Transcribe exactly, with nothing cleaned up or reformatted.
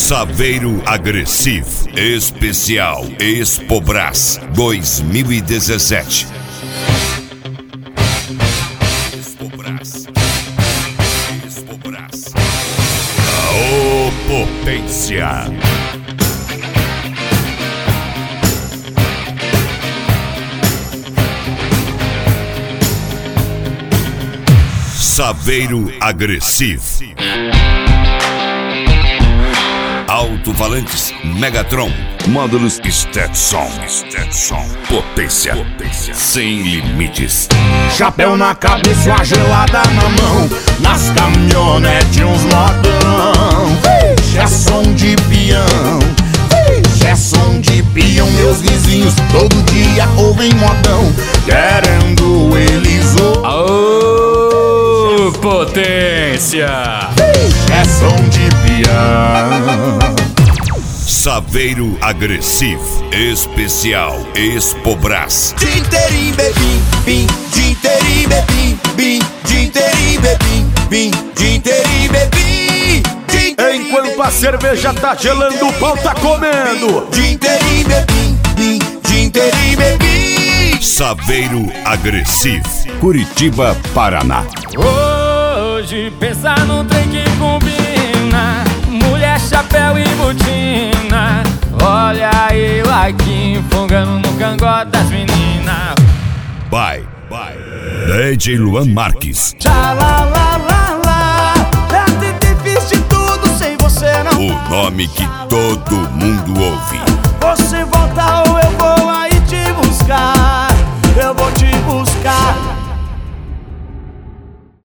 Saveiro Agressivo, especial Expobras dois mil e dezessete. Expobras. Expobras. Aô, potência! Saveiro Agressivo. Alto-falantes Megatron. Módulos Stetson. Stetson. Potência. Potência. Sem limites. Chapéu na cabeça, uma gelada na mão. Nas caminhonetes uns modão. Vixe, é som de peão. Vixe, é som de peão. Meus vizinhos todo dia ouvem modão, querendo eles ou... Aô, potência! Vixe, é som de peão. Saveiro Agressivo, especial Expobras. Dia inteirinho bebim, bim, dia inteirinho bebim, bim, dia inteirinho bebim, bim, dia inteirinho bebim, dia inteirinho. Enquanto a cerveja tá gelando, o pau tá comendo. Dia inteirinho bebim, bim, dia inteirinho bebim. Saveiro Agressivo. Curitiba, Paraná. Hoje pensar no trem que combina, mulher, chapéu e botina. Olha eu aqui enfogando no cangote das meninas. Vai, vai. D J Luan Marques. Tchalalala, é difícil de tudo sem você não. O nome que todo mundo ouve.